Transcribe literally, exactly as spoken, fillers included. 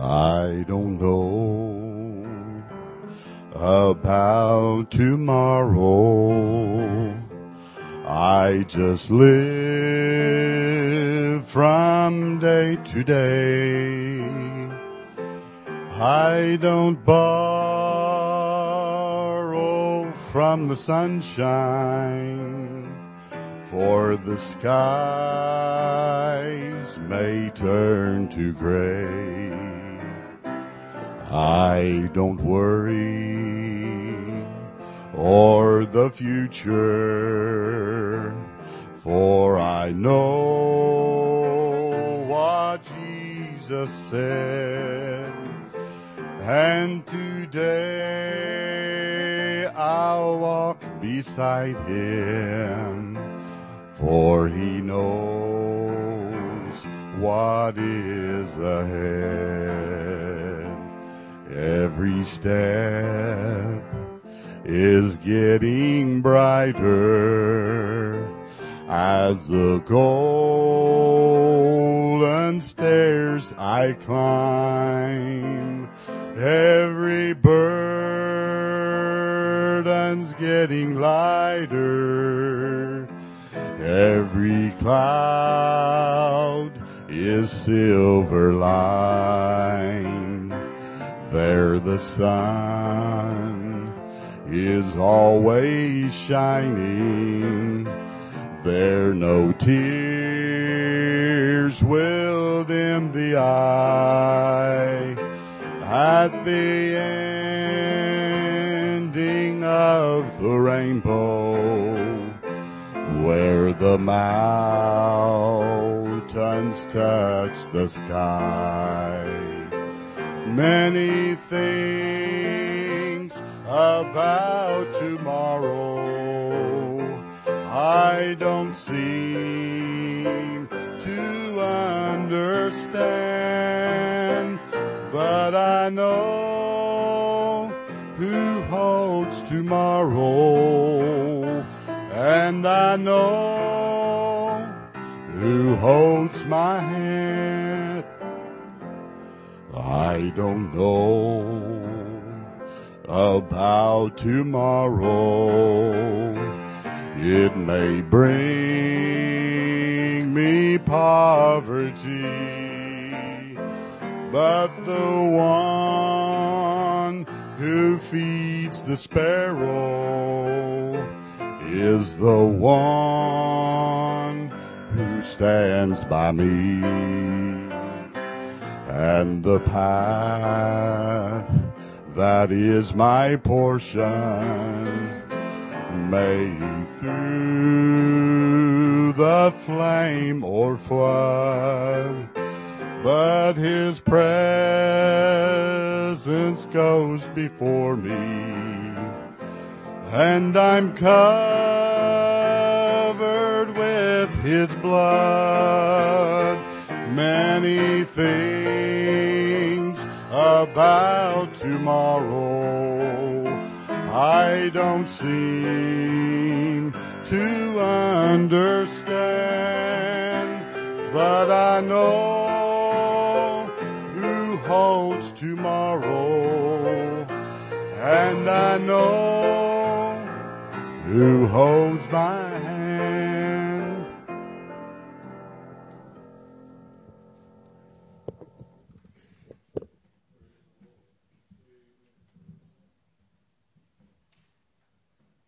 I don't know about tomorrow. I just live from day to day. I don't borrow from the sunshine, for the skies may turn to gray. I don't worry o'er the future, for I know what Jesus said. And today I'll walk beside him, for he knows what is ahead. Every step is getting brighter as the golden stairs I climb. Every burden's getting lighter. Every cloud is silver lined. There the sun is always shining. There no tears will dim the eye. At the ending of the rainbow, where the mountains touch the sky, many things about tomorrow I don't seem to understand, but I know who holds tomorrow, and I know who holds my hand. I don't know about tomorrow. It may bring me poverty, but the one who feeds the sparrow is the one who stands by me. And the path that is my portion may through the flame or flood, but his presence goes before me, and I'm covered with his blood. Many things about tomorrow I don't seem to understand, but I know who holds tomorrow, and I know who holds my hand.